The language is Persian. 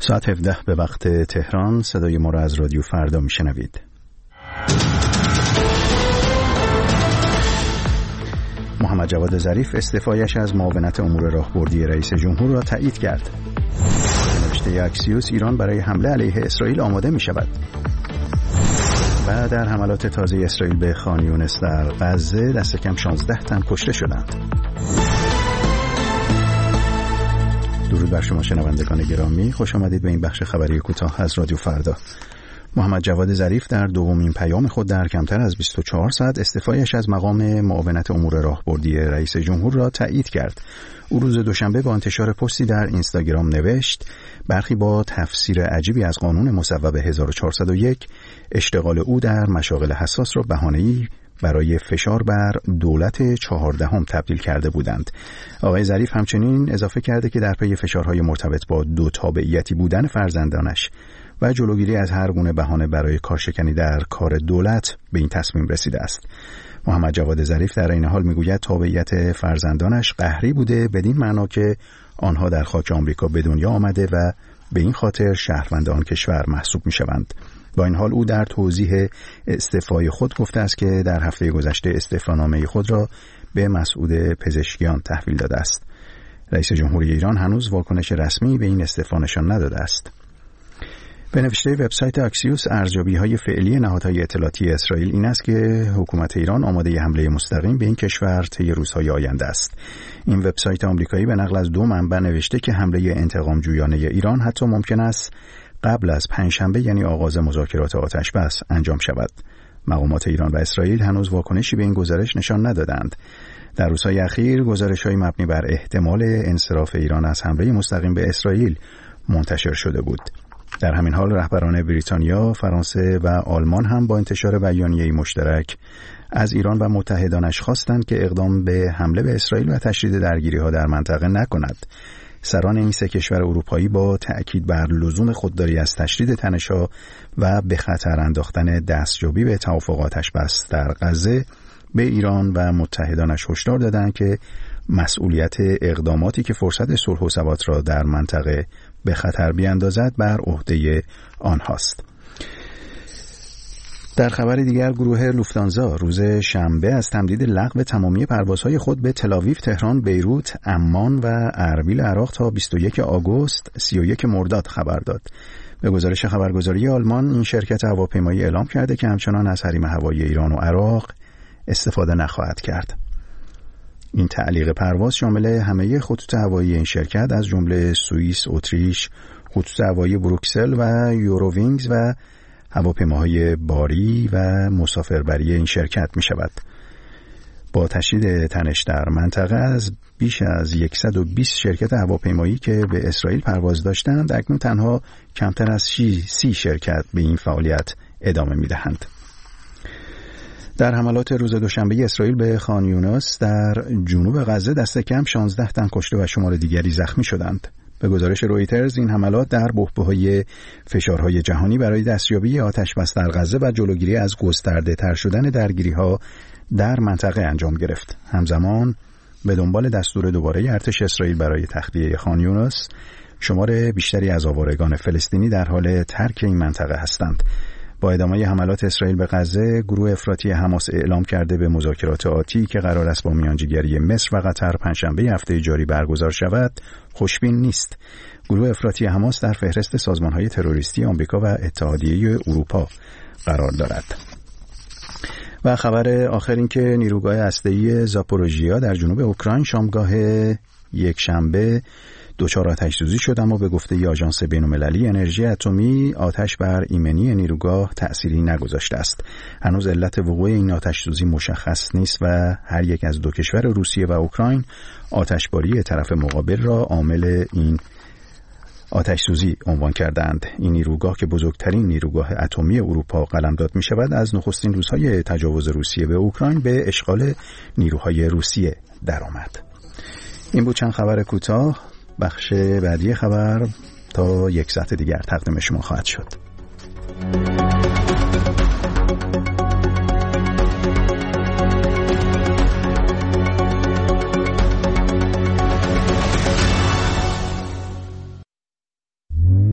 ساعت 17 به وقت تهران. صدای ما را از رادیو فردا میشنوید. محمد جواد ظریف استعفایش از معاونت امور راهبردی رئیس جمهور را تایید کرد. نوشته اکسیوس: ایران برای حمله علیه اسرائیل آماده می شود. و در حملات تازه اسرائیل به خان یونس در غزه دست کم 16 تن کشته شدند. درود بر شما شنوندگان گرامی، خوش آمدید به این بخش خبری کوتاه از رادیو فردا. محمد جواد ظریف در دومین پیام خود در کمتر از 24 ساعت استعفایش از مقام معاونت امور راهبردی رئیس جمهور را تایید کرد. او روز دوشنبه با انتشار پستی در اینستاگرام نوشت: برخی با تفسیر عجیبی از قانون مصوب 1401 اشتغال او در مشاغل حساس را بهانه‌ای برای فشار بر دولت 14 تبدیل کرده بودند. آقای ظریف همچنین اضافه کرده که در پی فشارهای مرتبط با دو تابعیتی بودن فرزندانش و جلوگیری از هر گونه بهانه برای کارشکنی در کار دولت به این تصمیم رسیده است. محمد جواد ظریف در این حال میگوید تابعیت فرزندانش قهری بوده، بدین معنا که آنها در خاک آمریکا به دنیا آمده و به این خاطر شهروند آن کشور محسوب میشوند. با این حال او در توضیح استعفای خود گفته است که در هفته گذشته استعفانامه خود را به مسعود پزشکیان تحویل داده است. رئیس جمهوری ایران هنوز واکنش رسمی به این استعفا نشان نداده است. به نوشته وبسایت اکسیوس، ارزیابی‌های فعلی نهادهای اطلاعاتی اسرائیل این است که حکومت ایران آماده حمله مستقیم به این کشور طی روزهای آینده است. این وبسایت آمریکایی به نقل از دو منبع نوشته که حمله انتقام‌جویانه ایران حتی ممکن است قبل از پنجشنبه، یعنی آغاز مذاکرات آتش‌بس، انجام شود. مقامات ایران و اسرائیل هنوز واکنشی به این گزارش نشان ندادند. در روزهای اخیر گزارش‌های مبنی بر احتمال انصراف ایران از حمله مستقیم به اسرائیل منتشر شده بود. در همین حال رهبران بریتانیا، فرانسه و آلمان هم با انتشار بیانیه‌ای مشترک از ایران و متحدانش خواستند که اقدام به حمله به اسرائیل و تشدید درگیری‌ها در منطقه نکند. سران این سه کشور اروپایی با تأکید بر لزوم خودداری از تشدید تنش‌ها و به خطر انداختن دستیابی به توافق آتش‌بس در غزه به ایران و متحدانش هشدار دادند که مسئولیت اقداماتی که فرصت صلح و ثبات را در منطقه به خطر بیاندازد بر عهده آنهاست. در خبر دیگر، گروه لوفتانزا روز شنبه از تمدید لغو تمامی پروازهای خود به تل‌آویو، تهران، بیروت، عمان و اربیل عراق تا 21 آگوست 31 مرداد خبر داد. به گزارش خبرگزاری آلمان، این شرکت هواپیمایی اعلام کرده که همچنان از حریم هوایی ایران و عراق استفاده نخواهد کرد. این تعلیق پرواز شامل همه خطوط هوایی این شرکت از جمله سوئیس، اتریش، خطوط هوایی بروکسل و یورووینگز و هواپیماهای باری و مسافربری این شرکت می شود. با تشدید تنش در منطقه از بیش از 120 شرکت هواپیمایی که به اسرائیل پرواز داشتند، اکنون تنها کمتر از 30 شرکت به این فعالیت ادامه می دهند. در حملات روز دوشنبه اسرائیل به خان یونس در جنوب غزه دست کم 16 تن کشته و شمار دیگری زخمی شدند. به گزارش رویترز، این حملات در بحبوحه فشارهای جهانی برای دستیابی آتش‌بس در غزه و جلوگیری از گسترده‌تر شدن درگیری‌ها در منطقه انجام گرفت. همزمان به دنبال دستور دوباره ارتش اسرائیل برای تخلیه خان یونس، شمار بیشتری از آوارگان فلسطینی در حال ترک این منطقه هستند. با ادامه حملات اسرائیل به غزه، گروه افراطی حماس اعلام کرده به مذاکرات آتی که قرار است با میانجیگری مصر و قطر پنجشنبه هفته جاری برگزار شود، خوشبین نیست. گروه افراطی حماس در فهرست سازمان‌های تروریستی آمریکا و اتحادیه اروپا قرار دارد. و خبر آخر این که نیروگاه هسته‌ای زاپوروژیا در جنوب اوکراین شامگاه یکشنبه دچار آتش‌سوزی شد، اما به گفته آژانس بین‌المللی انرژی اتمی آتش بر ایمنی نیروگاه تأثیری نگذاشته است. هنوز علت وقوع این آتش‌سوزی مشخص نیست و هر یک از دو کشور روسیه و اوکراین آتشباری طرف مقابل را عامل این آتش‌سوزی عنوان کردند. این نیروگاه که بزرگترین نیروگاه اتمی اروپا قلمداد می شود، از نخستین روزهای تجاوز روسیه به اوکراین به اشغال نیروهای روسیه درآمد. این بود چند خبر کوتاه. بخش بعدی خبر تا یک ساعت دیگر تقدیم شما خواهد شد.